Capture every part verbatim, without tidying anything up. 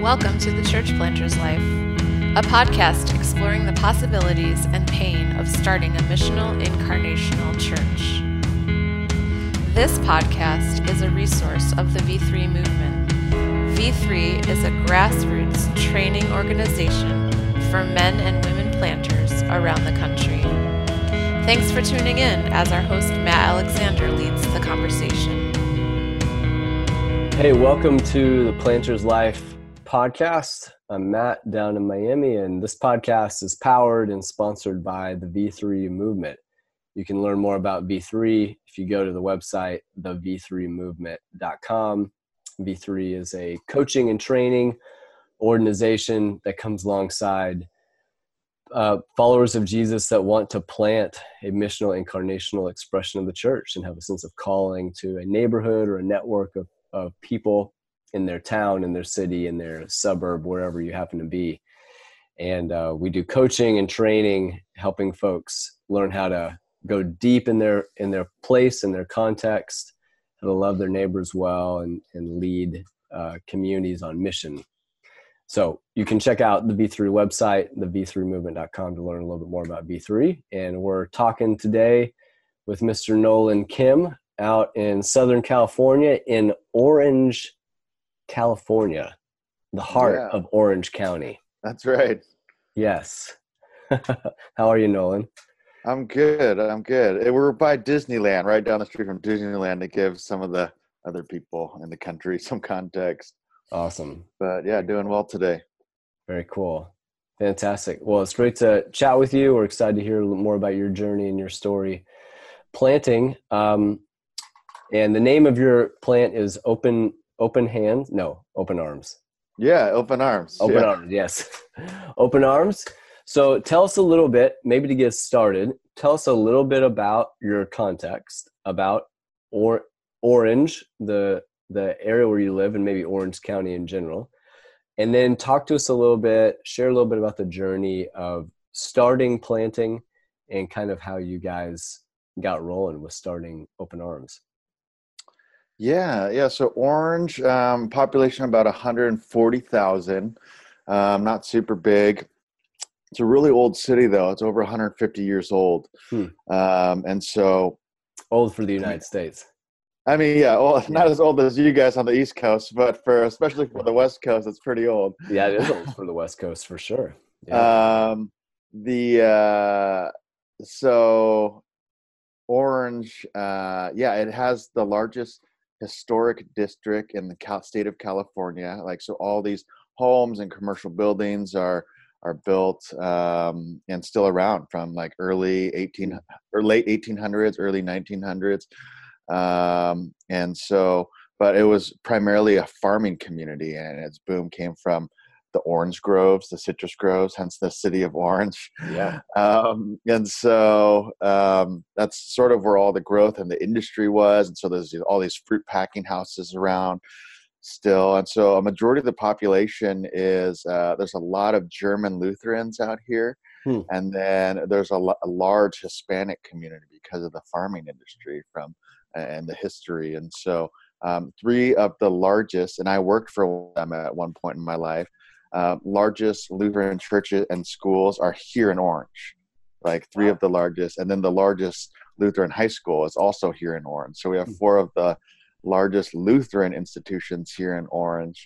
Welcome to The Church Planter's Life, a podcast exploring the possibilities and pain of starting a missional incarnational church. This podcast is a resource of the V three movement. V three is a grassroots training organization for men and women planters around the country. Thanks for tuning in as our host Matt Alexander leads the conversation. Hey, welcome to the Planter's Life podcast. I'm Matt down in Miami, and this podcast is powered and sponsored by the V three movement. You can learn more about V three if you go to the website, the v three movement dot com. V three is a coaching and training organization that comes alongside uh, followers of Jesus that want to plant a missional incarnational expression of the church and have a sense of calling to a neighborhood or a network of, of people in their town, in their city, in their suburb, wherever you happen to be. And uh, we do coaching and training, helping folks learn how to go deep in their in their place, in their context, how to love their neighbors well, and, and lead uh, communities on mission. So you can check out the V three website, the v three movement dot com, to learn a little bit more about V three. And we're talking today with Mister Nolan Kim out in Southern California, in Orange, California, the heart Yeah. of Orange County. That's right. Yes. How are you, Nolan? I'm good. I'm good. Eh, We're by Disneyland, right down the street from Disneyland, to give some of the other people in the country some context. Awesome. But yeah, doing well today. Very cool. Fantastic. Well, it's great to chat with you. We're excited to hear a little more about your journey and your story. Planting. Um, and the name of your plant is Open Open Hands? No, Open Arms. Yeah, open arms. Open yeah. Arms, yes. Open Arms. So tell us a little bit, maybe to get started, tell us a little bit about your context, about or Orange, the the area where you live, and maybe Orange County in general. And then talk to us a little bit, share a little bit about the journey of starting planting and kind of how you guys got rolling with starting Open Arms. Yeah, yeah. So Orange, um, population about one hundred forty thousand. Um, not super big. It's a really old city, though. It's over one hundred fifty years old. Hmm. Um, and so, Old for the United States. I mean, yeah, well, not as old as you guys on the East Coast, but for especially for the West Coast, it's pretty old. Yeah, it is old for the West Coast for sure. Yeah. Um, the uh, so Orange, uh, yeah, it has the largest historic district in the Cal- state of California. Like, so all these homes and commercial buildings are are built um, and still around from like early eighteen or late eighteen hundreds, early nineteen hundreds. Um, and so, but it was primarily a farming community, and its boom came from the orange groves, the citrus groves, hence the city of Orange. Yeah. Um, and so um, that's sort of where all the growth and the industry was. And so there's all these fruit packing houses around still. And so a majority of the population is, uh, there's a lot of German Lutherans out here. Hmm. And then there's a, lo- a large Hispanic community because of the farming industry from and the history. And so um, three of the largest, and I worked for them at one point in my life, uh, largest Lutheran churches and schools are here in Orange, like three Wow. of the largest. And then the largest Lutheran high school is also here in Orange. So we have Hmm. four of the largest Lutheran institutions here in Orange.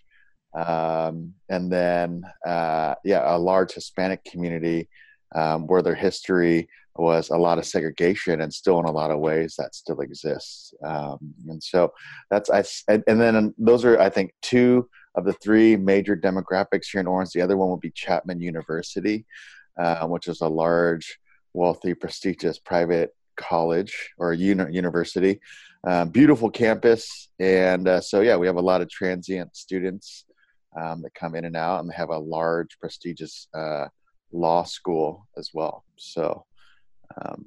Um, and then, uh, yeah, a large Hispanic community um, where their history was a lot of segregation, and still in a lot of ways that still exists. Um, and so that's, I, and, and then those are, I think, two of the three major demographics here in Orange. The other one would be Chapman University, uh, which is a large, wealthy, prestigious private college or uni- university. Um, beautiful campus. And uh, so, yeah, we have a lot of transient students um, that come in and out, and they have a large, prestigious uh, law school as well. So, um,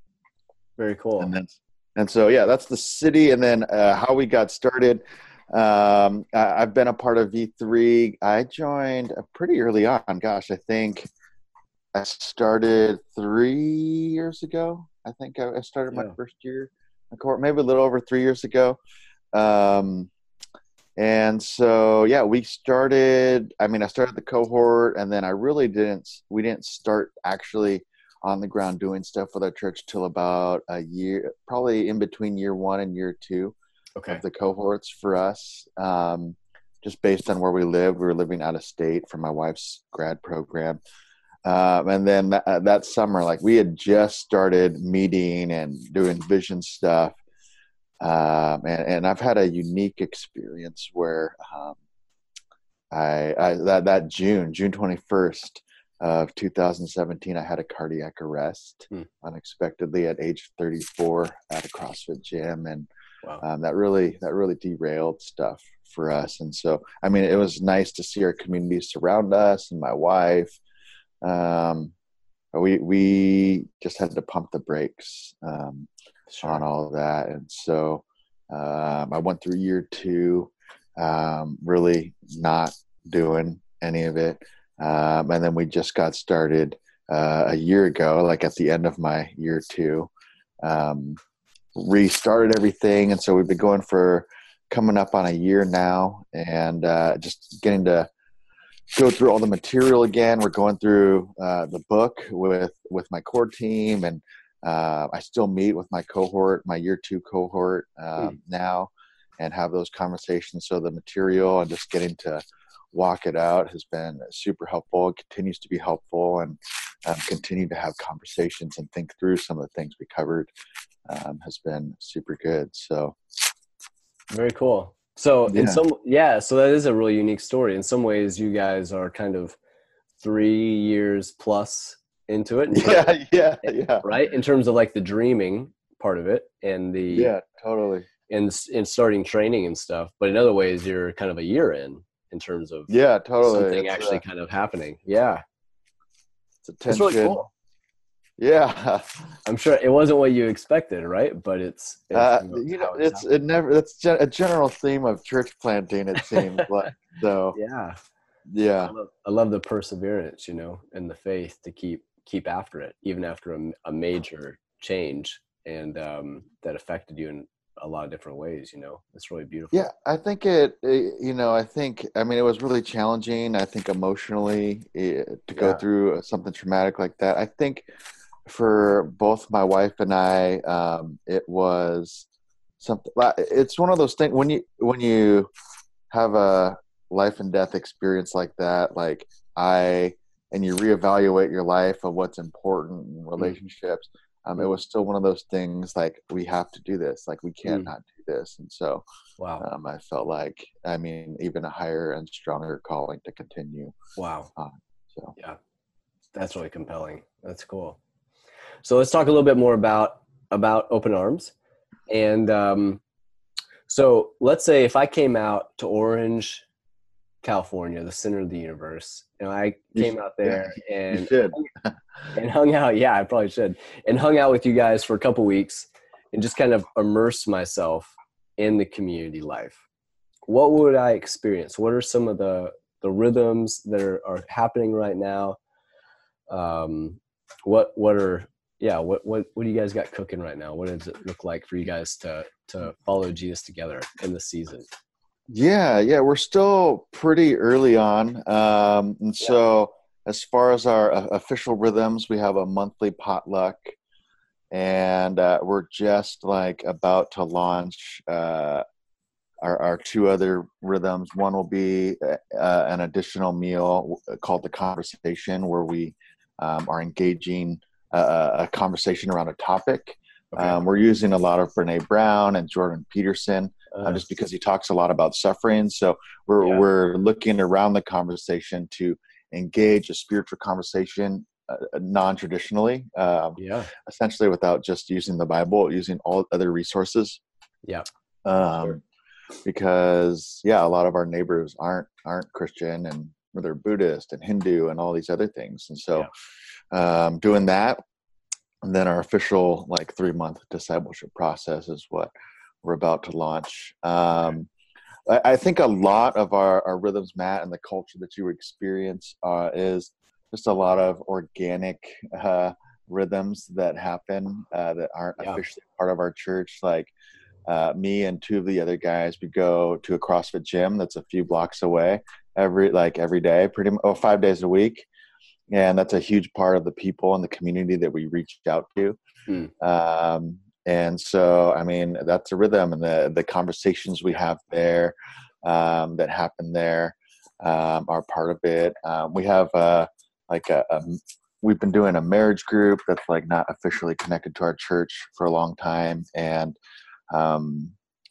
Very cool. and then, and so, yeah, that's the city. And then uh, how we got started. Um, I, I've been a part of V three. I joined uh, pretty early on. Gosh, I think I started three years ago. I think I, I started my Yeah. first year, maybe a little over three years ago. Um, And so, yeah, we started, I mean, I started the cohort, and then I really didn't, we didn't start actually on the ground doing stuff with our church till about a year, probably in between year one and year two Okay. of the cohorts for us. Um, just based on where we lived, we were living out of state for my wife's grad program. Um, and then that, uh, that summer, like we had just started meeting and doing vision stuff. Um, and, and I've had a unique experience where um, I, I that, that June, June twenty-first of two thousand seventeen, I had a cardiac arrest hmm. unexpectedly at age thirty-four at a CrossFit gym. And wow. um, that really, that really derailed stuff for us. And so, I mean, it was nice to see our community surround us and my wife. Um, but we, we just had to pump the brakes, um, sure. on all of that. And so, um, I went through year two, um, really not doing any of it. Um, and then we just got started, uh, a year ago, like at the end of my year two, um, restarted everything. And so we've been going for coming up on a year now, and, uh, just getting to go through all the material again. We're going through uh, the book with, with my core team, and uh, I still meet with my cohort, my year two cohort um, mm. now, and have those conversations. So the material and just getting to walk it out has been super helpful. It continues to be helpful, and um, continue to have conversations and think through some of the things we covered um, has been super good. So very cool. So yeah. in some, yeah, so that is a really unique story. In some ways, you guys are kind of three years plus into it. Yeah, of, yeah, yeah. Right? In terms of like the dreaming part of it and the, yeah, totally. And, and starting training and stuff. But in other ways, you're kind of a year in, in terms of yeah, totally. something it's, actually uh, kind of happening. Yeah. It's attention. It's really cool. Yeah. I'm sure it wasn't what you expected, right? But it's, it's uh, you know, you know, it's, it's, it never, that's gen- a general theme of church planting, it seems like. So, yeah. Yeah. I love, I love the perseverance, you know, and the faith to keep, keep after it, even after a, a major change, and um, that affected you in a lot of different ways, you know. It's really beautiful. Yeah, I think it, it you know, I think, I mean, it was really challenging, I think, emotionally it, to go yeah. through something traumatic like that. I think for both my wife and I, um, it was something, it's one of those things when you, when you have a life and death experience like that, like I, and you reevaluate your life of what's important in relationships. Mm. Um, it was still one of those things like, we have to do this. Like, we can't mm. not do this. And so wow. um, I felt like, I mean, even a higher and stronger calling to continue. Wow. On. So yeah, that's really compelling. That's cool. So let's talk a little bit more about, about Open Arms. And um, so let's say if I came out to Orange, California, the center of the universe, and I came out there yeah, and hung, and hung out. Yeah, I probably should. And hung out with you guys for a couple weeks and just kind of immerse myself in the community life. What would I experience? What are some of the, the rhythms that are, are happening right now? Um, what, what are, yeah, what, what, what do you guys got cooking right now? What does it look like for you guys to, to follow Jesus together in the season? Yeah, yeah, we're still pretty early on. Um, and yeah. So as far as our uh, official rhythms, we have a monthly potluck, and uh, we're just like about to launch uh, our, our two other rhythms. One will be uh, an additional meal called The Conversation, where we um, are engaging uh, a conversation around a topic. Okay. Um, we're using a lot of Brene Brown and Jordan Peterson, uh, just because he talks a lot about suffering. So we're yeah. we're looking around the conversation to engage a spiritual conversation uh, non-traditionally, um, yeah, essentially without just using the Bible, using all other resources. Yeah, um, sure. Because yeah, a lot of our neighbors aren't aren't Christian, and they're Buddhist and Hindu and all these other things, and so yeah. um, doing that. And then our official like three month discipleship process is what we're about to launch. Um, I, I think a lot of our, our rhythms, Matt, and the culture that you experience uh, is just a lot of organic uh, rhythms that happen uh, that aren't yeah. officially part of our church. Like uh, me and two of the other guys, we go to a CrossFit gym that's a few blocks away every like every day, pretty much oh, five days a week. And that's a huge part of the people and the community that we reached out to. Hmm. Um, and so, I mean, that's a rhythm, and the, the conversations we have there, um, that happen there, um, are part of it. Um, we have, uh, like a, a, we've been doing a marriage group that's like not officially connected to our church for a long time. And, um,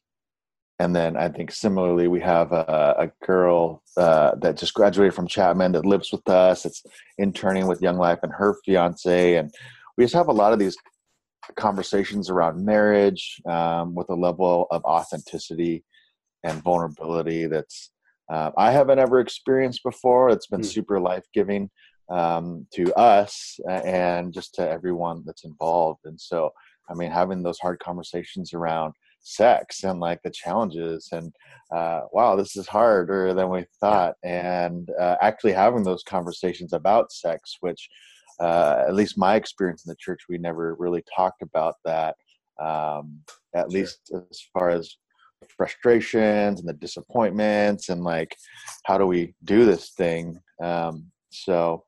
and then I think similarly, we have a, a girl uh, that just graduated from Chapman that lives with us. It's interning with Young Life, and her fiance. And we just have a lot of these conversations around marriage, um, with a level of authenticity and vulnerability that's uh, I haven't ever experienced before. It's been Hmm. super life-giving, um, to us and just to everyone that's involved. And so, I mean, having those hard conversations around sex and like the challenges and, uh, wow, this is harder than we thought. And, uh, actually having those conversations about sex, which, uh, at least my experience in the church, we never really talked about that. Um, at Sure. least as far as frustrations and the disappointments and like, how do we do this thing? Um, so,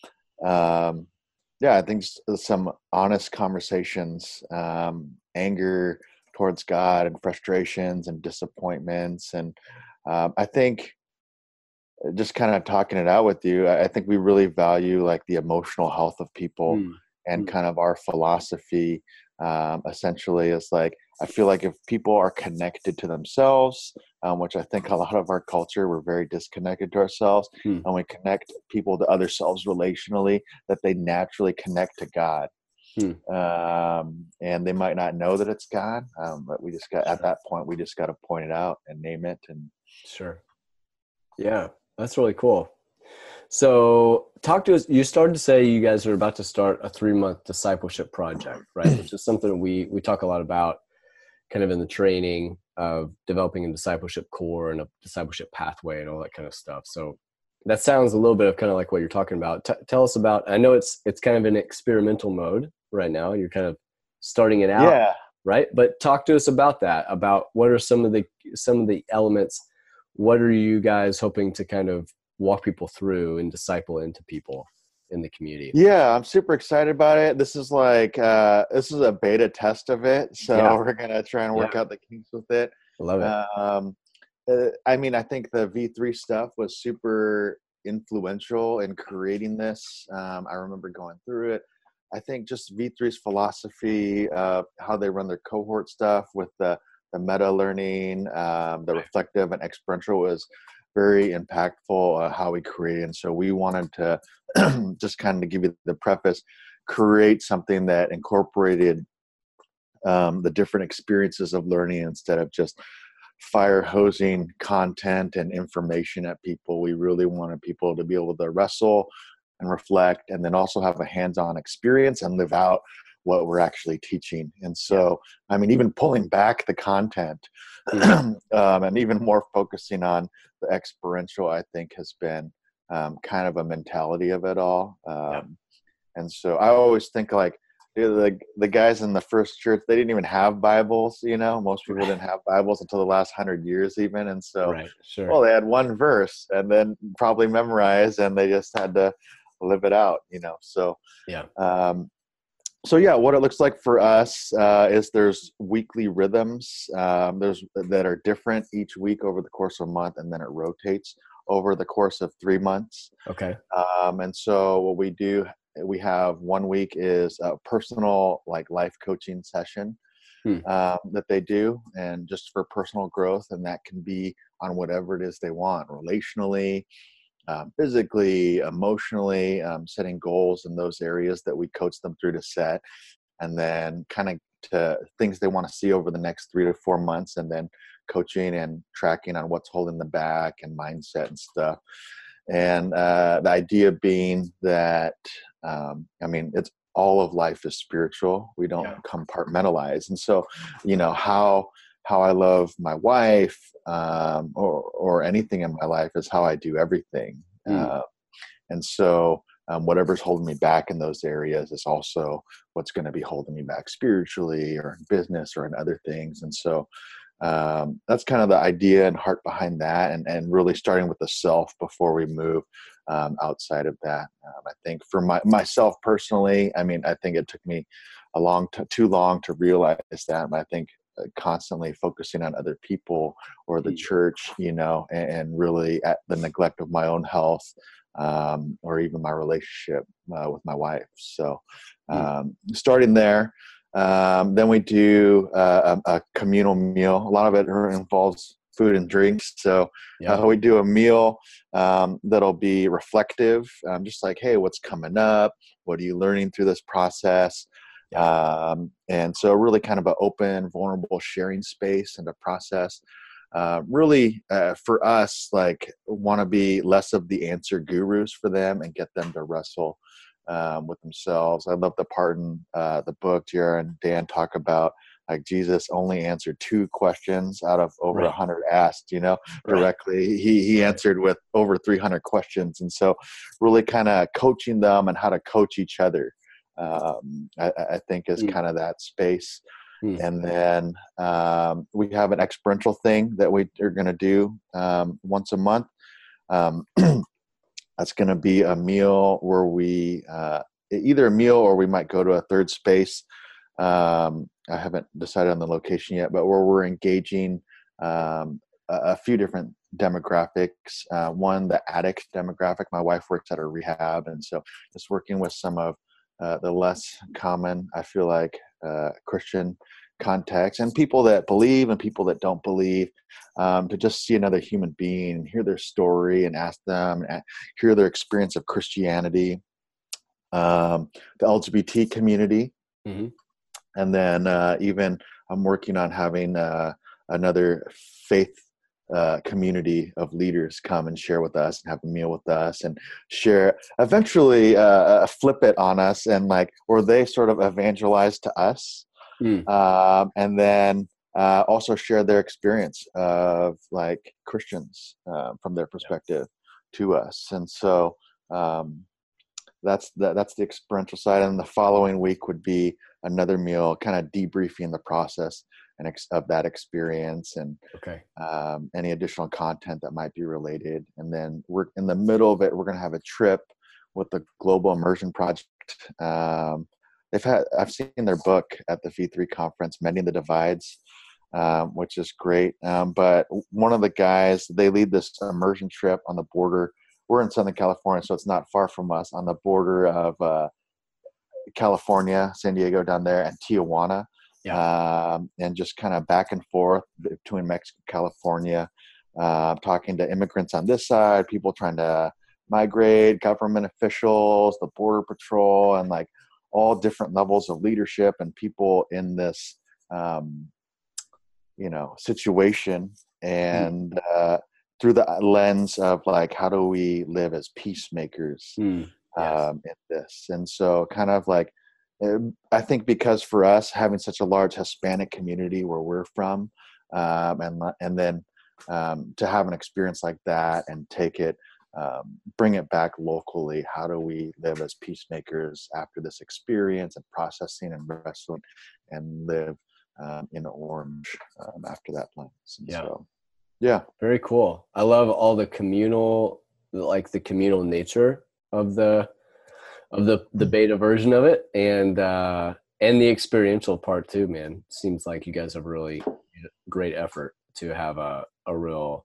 um, yeah, I think s- some honest conversations, um, anger towards God and frustrations and disappointments. And, um, I think just kind of talking it out with you, I I think we really value like the emotional health of people, Hmm. and Hmm. kind of our philosophy, um, essentially is like, I feel like if people are connected to themselves, um, which I think a lot of our culture, we're very disconnected to ourselves, Hmm. and we connect people to other selves relationally, that they naturally connect to God. Hmm. Um, and they might not know that it's God, um, but we just got, at Sure. that point, we just got to point it out and name it. And Sure. Yeah, that's really cool. So talk to us. You started to say you guys are about to start a three month discipleship project, right? Which is something we, we talk a lot about kind of in the training of developing a discipleship core and a discipleship pathway and all that kind of stuff. So that sounds a little bit of kind of like what you're talking about. T- tell us about, I know it's, it's kind of in experimental mode right now. You're kind of starting it out, yeah, right? But talk to us about that, about what are some of the, some of the elements. What are you guys hoping to kind of walk people through and disciple into people in the community? Yeah, I'm super excited about it. This is like, uh, this is a beta test of it. So Yeah. we're going to try and work Yeah. out the kinks with it. I love it. Um, uh, I mean, I think the V three stuff was super influential in creating this. Um, I remember going through it. I think just V three's philosophy, uh, how they run their cohort stuff with the, the meta learning, um, the reflective and experiential was very impactful, uh, how we created. And so we wanted to just kind of give you the preface, create something that incorporated, um, the different experiences of learning instead of just fire hosing content and information at people. We really wanted people to be able to wrestle and reflect, and then also have a hands-on experience and live out what we're actually teaching. And so, I mean, even pulling back the content, um, and even more focusing on the experiential, I think has been, um, kind of a mentality of it all. Um, Yeah. And so I always think like, the the guys in the first church, they didn't even have Bibles, you know, most people didn't have Bibles until the last hundred years even. And so, Right. Sure. well, they had one verse and then probably memorized, and they just had to live it out, you know? So, Yeah. um, so yeah, what it looks like for us, uh, is there's weekly rhythms, um, there's that are different each week over the course of a month, and then it rotates over the course of three months. Okay. Um, and so what we do, we have one week is a personal like life coaching session, Hmm. um, that they do, and just for personal growth. And that can be on whatever it is they want, relationally, um, physically, emotionally, um, setting goals in those areas that we coach them through to set, and then kind of to things they want to see over the next three to four months, and then coaching and tracking on what's holding them back and mindset and stuff. And uh, the idea being that, um, I mean, it's all of life is spiritual. We don't Yeah. compartmentalize. And so, you know, how how I love my wife, um, or or anything in my life is how I do everything. Mm. Uh, and so um, whatever's holding me back in those areas is also what's going to be holding me back spiritually or in business or in other things. And so um, that's kind of the idea and heart behind that, and, and really starting with the self before we move um, outside of that. Um, I think for my, myself personally, I mean, I think it took me a long, t- too long to realize that. But I think uh, constantly focusing on other people or the church, you know, and, and really at the neglect of my own health, um, or even my relationship uh, with my wife. So um, starting there. Um, then we do uh, a, a communal meal. A lot of it involves food and drinks. So Yeah. uh, we do a meal um, that'll be reflective, um, just like, hey, what's coming up? What are you learning through this process? Yeah. Um, and so really kind of an open, vulnerable sharing space and a process. Uh, really, uh, for us, like want to be less of the answer gurus for them and get them to wrestle Um, with themselves. I love the part in uh, the book, Jared and Dan talk about like Jesus only answered two questions out of over a Right. hundred asked, you know, directly. Right. He he Right. answered with over three hundred questions. And so really kind of coaching them and how to coach each other, um, I, I think is Mm. kind of that space. Mm. And then um, we have an experiential thing that we are going to do um, once a month. Um, That's going to be a meal where we uh, either a meal or we might go to a third space. Um, I haven't decided on the location yet, but where we're engaging um, a, a few different demographics. Uh, one, the addict demographic. My wife works at a rehab, and so just working with some of uh, the less common, I feel like, uh, Christian context and people that believe and people that don't believe, um, to just see another human being and hear their story and ask them and hear their experience of Christianity, um, the L G B T community. Mm-hmm. And then uh, even I'm working on having uh, another faith uh, community of leaders come and share with us and have a meal with us and share, eventually uh, flip it on us and like, or they sort of evangelize to us. Mm. Um, and then uh, also share their experience of like Christians uh, from their perspective yeah. to us. And so um, that's the, that's the experiential side. And the following week would be another meal, kind of debriefing the process and ex- of that experience and okay. um, any additional content that might be related. And then we're in the middle of it. We're going to have a trip with the Global Immersion Project. Um, They've had, I've seen their book at the V three conference, Mending the Divides, um, which is great. Um, but one of the guys, they lead this immersion trip on the border. We're in Southern California, so it's not far from us, on the border of uh, California, San Diego down there, and Tijuana. Yeah. Um, and just kind of back and forth between Mexico and California, uh, talking to immigrants on this side, people trying to migrate, government officials, the Border Patrol, and like all different levels of leadership and people in this, um, you know, situation. And uh, through the lens of like, how do we live as peacemakers Mm. Yes. um, in this? And so kind of like, I think because for us, having such a large Hispanic community where we're from, um, and, and then um, to have an experience like that and take it, Um, bring it back locally. How do we live as peacemakers after this experience and processing and wrestling and live um, in Orange um, after that lens? And yeah. So, yeah. Very cool. I love all the communal, like the communal nature of the, of the, the beta version of it. And, uh, and the experiential part too, man. Seems like you guys have really great effort to have a, a real,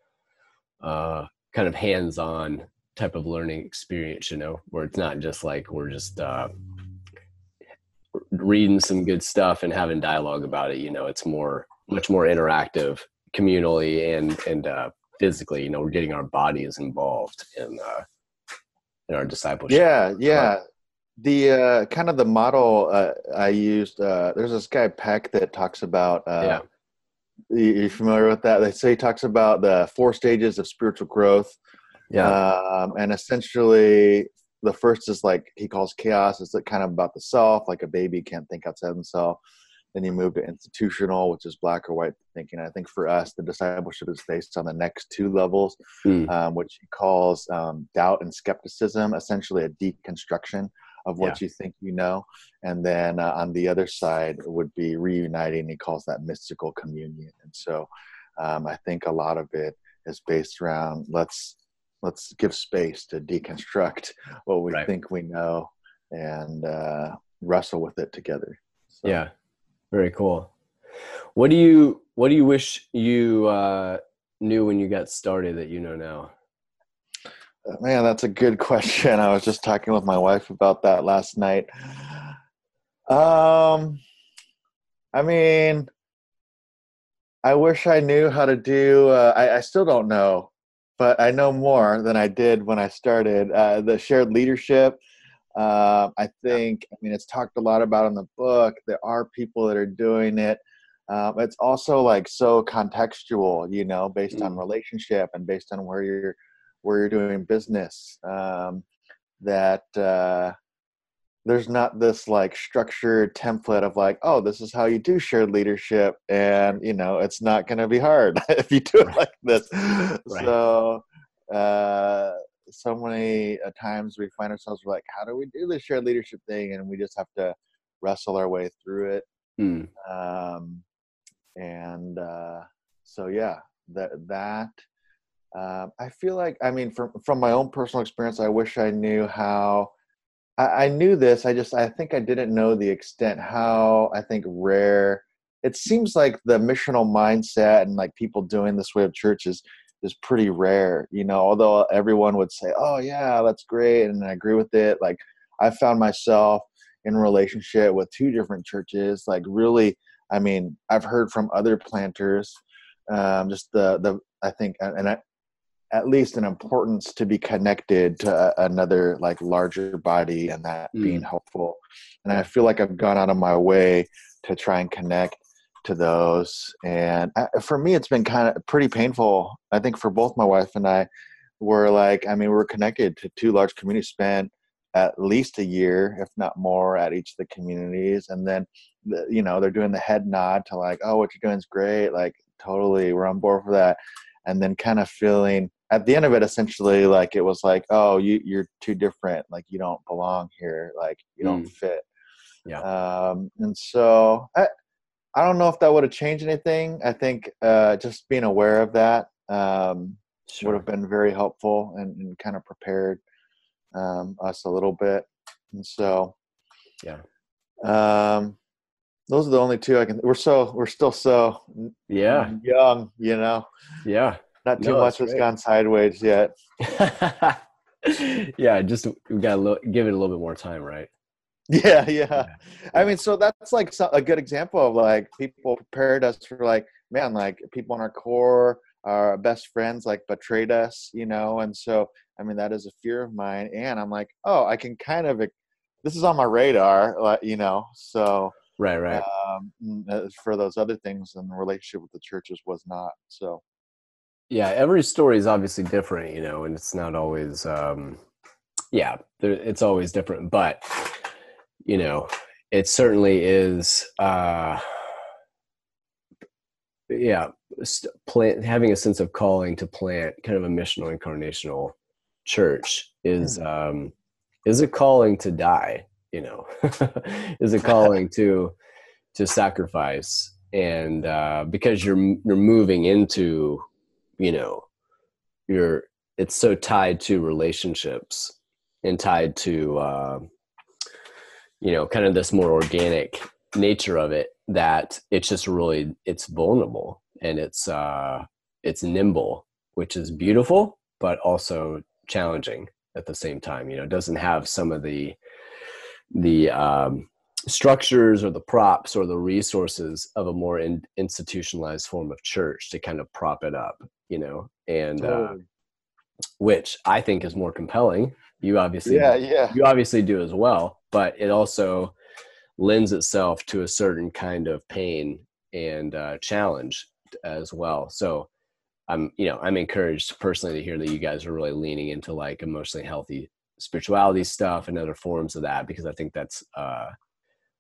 uh, kind of hands-on type of learning experience, you know, where it's not just like we're just uh, reading some good stuff and having dialogue about it. You know, it's more, much more interactive, communally and and uh, physically. You know, we're getting our bodies involved in uh, in our discipleship. Yeah, yeah. The uh, kind of the model uh, I used. Uh, there's this guy Peck that talks about. Uh, yeah. You familiar with that? They say he talks about the four stages of spiritual growth. Yeah. Um, and essentially the first is like, he calls chaos. It's like kind of about the self, like a baby can't think outside himself. then you move to institutional, which is black or white thinking. I think for us, the discipleship is based on the next two levels, mm. um, which he calls um, doubt and skepticism, essentially a deconstruction of what yeah. you think you know. And then uh, on the other side would be reuniting. He calls that mystical communion. And so um, I think a lot of it is based around let's let's give space to deconstruct what we right. think we know and uh, wrestle with it together. So. Yeah, very cool. What do you what do you wish you uh, knew when you got started that you know now? Man, that's a good question. I was just talking with my wife about that last night. Um, I mean, I wish I knew how to do, uh, I, I still don't know, but I know more than I did when I started. Uh, the shared leadership, uh, I think, I mean, it's talked a lot about in the book. There are people that are doing it. Um, it's also like so contextual, you know, based mm. on relationship and based on where you're, where you're doing business, um, that uh, there's not this like structured template of like, oh, this is how you do shared leadership. And, you know, it's not going to be hard if you do it like this. Right. So, uh, so many uh, times we find ourselves like, how do we do this shared leadership thing? And we just have to wrestle our way through it. Mm. Um, and uh, so, yeah, that, that, Um, I feel like, I mean, from from my own personal experience, I wish I knew how, I, I knew this, I just, I think I didn't know the extent how, I think, rare, it seems like the missional mindset and like people doing this way of church is, is pretty rare, you know, although everyone would say, oh yeah, that's great, and I agree with it. Like, I found myself in relationship with two different churches, like really, I mean, I've heard from other planters, um, just the, the, I think, and I, at least an importance to be connected to a, another like larger body, and that mm. being helpful. And I feel like I've gone out of my way to try and connect to those. And I, for me, it's been kind of pretty painful. I think for both my wife and I, we're like, I mean, we're connected to two large communities, spent at least a year, if not more, at each of the communities. And then, the, you know, they're doing the head nod to like, oh, what you're doing is great. Like, totally, we're on board for that. And then kind of feeling at the end of it, essentially, like it was like, oh, you, you're too different. Like, you don't belong here. Like, you don't mm. fit. Yeah. Um, and so I, I don't know if that would have changed anything. I think uh, just being aware of that um, sure. would have been very helpful and, and kind of prepared um, us a little bit. And so, yeah. Um, those are the only two I can, we're so, we're still so yeah young, you know? Yeah. Not too no, much has gone sideways yet. Yeah. Just, we got to give it a little bit more time, right? Yeah, yeah. Yeah. I mean, so that's like a good example of like people prepared us for like, man, like people in our core, our best friends, like betrayed us, you know? And so, I mean, that is a fear of mine. And I'm like, oh, I can kind of, this is on my radar, like, you know? So, right, right. Um, for those other things, and the relationship with the churches was not. So, yeah, every story is obviously different, you know, and it's not always, um, yeah, there, it's always different, but, you know, it certainly is, uh, yeah, st- plant, having a sense of calling to plant kind of a missional incarnational church is, um, is a calling to die, you know, is a calling to, to sacrifice. And, uh, because you're, you're moving into, you know, you're, it's so tied to relationships and tied to, uh, you know, kind of this more organic nature of it, that it's just really, it's vulnerable and it's, uh, it's nimble, which is beautiful, but also challenging at the same time. You know, it doesn't have some of the, the, um, structures or the props or the resources of a more in, institutionalized form of church to kind of prop it up, you know, and, uh, which I think is more compelling. You obviously, yeah, yeah. you obviously do as well, but it also lends itself to a certain kind of pain and uh, challenge as well. So I'm, you know, I'm encouraged personally to hear that you guys are really leaning into like emotionally healthy spirituality stuff and other forms of that, because I think that's, uh,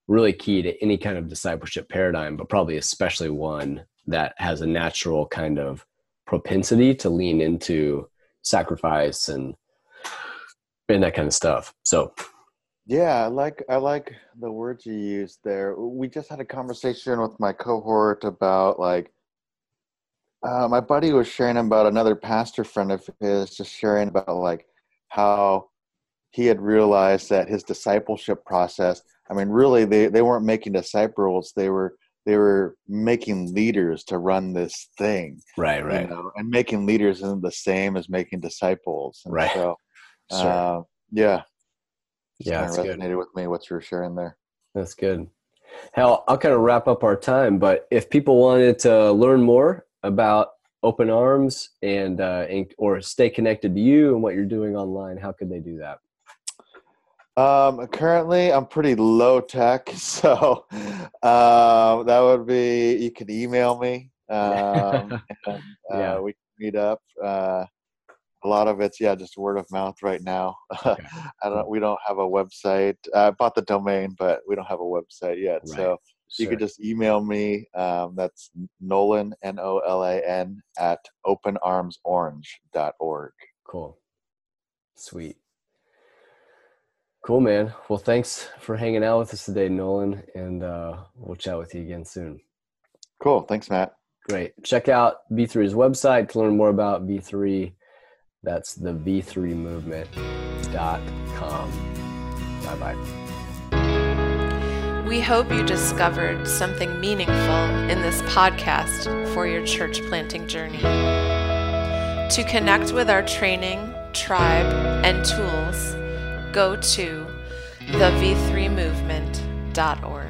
really key to any kind of discipleship paradigm, but probably especially one that has a natural kind of propensity to lean into sacrifice and and that kind of stuff. So yeah, I like I like the words you used there. We just had a conversation with my cohort about like uh, my buddy was sharing about another pastor friend of his, just sharing about like how he had realized that his discipleship process, I mean, really they, they weren't making disciples, they were they were making leaders to run this thing. Right, right. You know, and making leaders isn't the same as making disciples. And right. So sure. uh, yeah. Just yeah, kind of resonated good. with me what you were sharing there. That's good. Hal, I'll kind of wrap up our time, but if people wanted to learn more about Open Arms and, uh, and or stay connected to you and what you're doing online, how could they do that? Um, currently, I'm pretty low tech, so uh, that would be, you can email me. Um, and, uh, yeah. We can meet up. Uh, A lot of it's, yeah, just word of mouth right now. Okay. I don't, we don't have a website. I bought the domain, but we don't have a website yet. Right. So sure. You could just email me. Um, that's Nolan, N O L A N, at open arms orange dot org. Cool. Sweet. Cool, man. Well, thanks for hanging out with us today, Nolan, and uh, we'll chat with you again soon. Cool. Thanks, Matt. Great. Check out V three's website to learn more about V three. That's the v three movement dot com. Bye-bye. We hope you discovered something meaningful in this podcast for your church planting journey. To connect with our training, tribe, and tools, go to the v three movement dot org.